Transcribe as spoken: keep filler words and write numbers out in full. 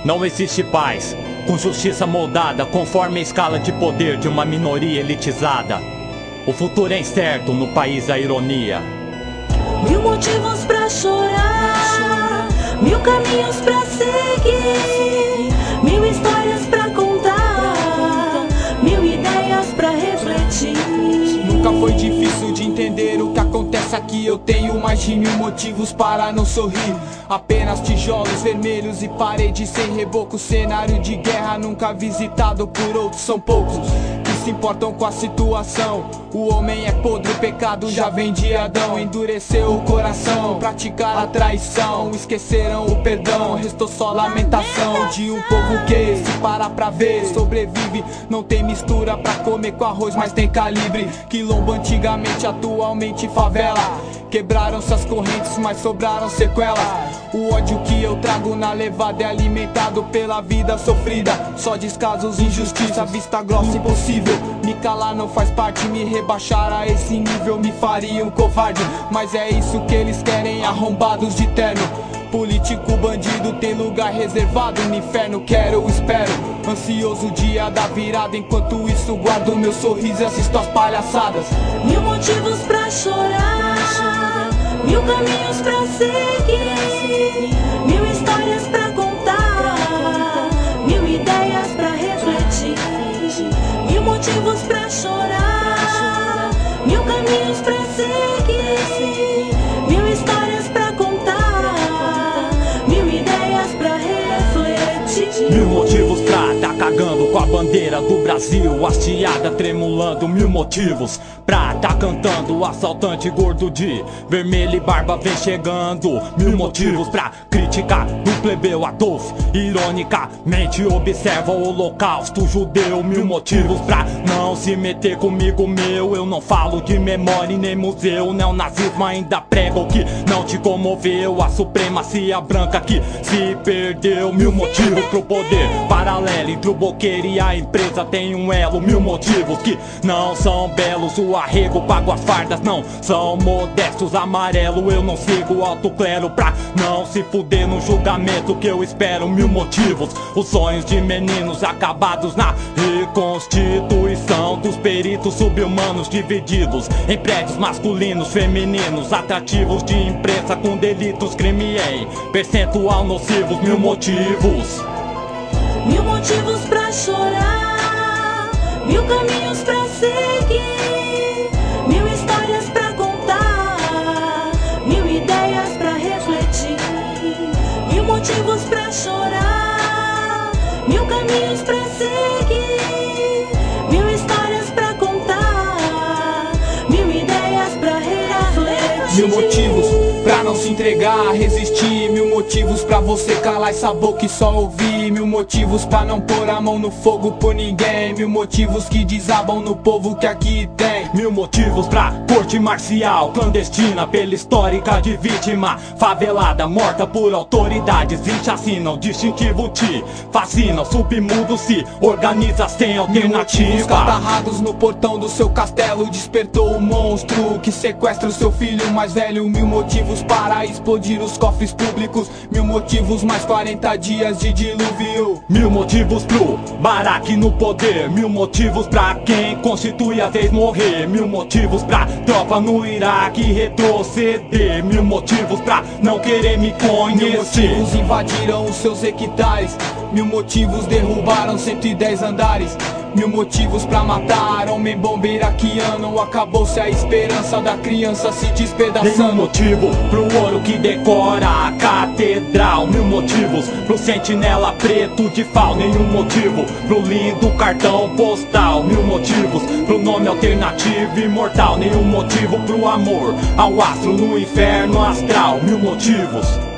Não existe paz com justiça moldada conforme a escala de poder de uma minoria elitizada. O futuro é incerto no país da ironia. Mil motivos pra chorar, mil caminhos pra seguir, mil histórias pra contar, mil ideias pra refletir. Nunca foi difícil de entender o que acontece aqui. Eu tenho mais de mil motivos para não sorrir. Apenas tijolos vermelhos e paredes sem reboco. Cenário de guerra nunca visitado por outros, são poucos que se importam com a situação. O homem é podre, o pecado já vem de Adão. Endureceu o coração, praticar a traição, esqueceram o perdão, restou só lamentação de um povo que, se parar pra ver, sobrevive. Não tem mistura pra comer com arroz, mas tem calibre. Quilombo antigamente, atualmente favela. Quebraram suas correntes, mas sobraram sequelas. O ódio que eu trago na levada é alimentado pela vida sofrida. Só descasos, injustiça, vista grossa, impossível. Me calar não faz parte, me rebaixar a esse nível me faria um covarde. Mas é isso que eles querem, arrombados de terno. Político bandido tem lugar reservado no inferno, quero, espero. Ansioso dia da virada, enquanto isso guardo meu sorriso e assisto as palhaçadas. Mil motivos pra chorar, mil caminhos pra seguir, mil histórias pra contar, mil ideias pra refletir. Mil motivos pra chorar, mil caminhos pra seguir, mil histórias pra contar, mil ideias pra refletir. Mil motivos pra tá cagando com a bandeira do Brasil hasteada, tremulando. Mil motivos pra tá cantando o assaltante gordo de vermelho e barba vem chegando. Mil motivos pra criticar o plebeu Adolf, ironicamente observa o holocausto judeu. Mil motivos pra não se meter comigo, meu. Eu não falo de memória e nem museu. Neonazismo ainda prega o que não te comoveu. A supremacia branca que se perdeu. Mil motivos pro poder paralelo entre o boqueiro e a empresa tem um elo. Mil motivos que não são belos. O arrego pago as fardas não são modestos. Amarelo eu não sigo alto clero pra não se fuder no julgamento que eu espero. Mil motivos, os sonhos de meninos acabados na reconstituição dos peritos subhumanos divididos em prédios masculinos, femininos, atrativos de imprensa com delitos, crime em percentual nocivos. Mil motivos. Mil motivos pra chorar, mil caminhos pra seguir, mil histórias pra contar, mil ideias pra refletir. Mil motivos pra chorar, mil caminhos pra seguir, mil histórias pra contar, mil ideias pra refletir. Mil motivos pra não se entregar, resistir. Mil motivos pra você calar essa boca e só ouvir. Mil motivos pra não pôr a mão no fogo por ninguém. Mil motivos que desabam no povo que aqui tem. Mil motivos pra corte marcial clandestina, pela histórica de vítima favelada, morta por autoridades. vinte assinam, distintivo te fascina. O submundo se organiza sem alternativa. Mil motivos catarrados no portão do seu castelo despertou o monstro que sequestra o seu filho mais velho. Mil motivos para explodir os cofres públicos. Mil motivos mais quarenta dias de dilúvio. Mil motivos pro Barack no poder. Mil motivos pra quem constitui a vez morrer. Mil motivos pra tropa no Iraque retroceder. Mil motivos pra não querer me conhecer. Mil motivos invadiram os seus hectares. Mil motivos derrubaram cento e dez andares. Mil motivos pra matar homem bomba iraquiano. Acabou-se a esperança da criança se despedaçando. Nenhum motivo pro ouro que decora a catedral. Mil motivos pro sentinela preto de fal. Nenhum motivo pro lindo cartão postal. Mil motivos pro nome alternativo imortal. Nenhum motivo pro amor ao astro no inferno astral. Mil motivos.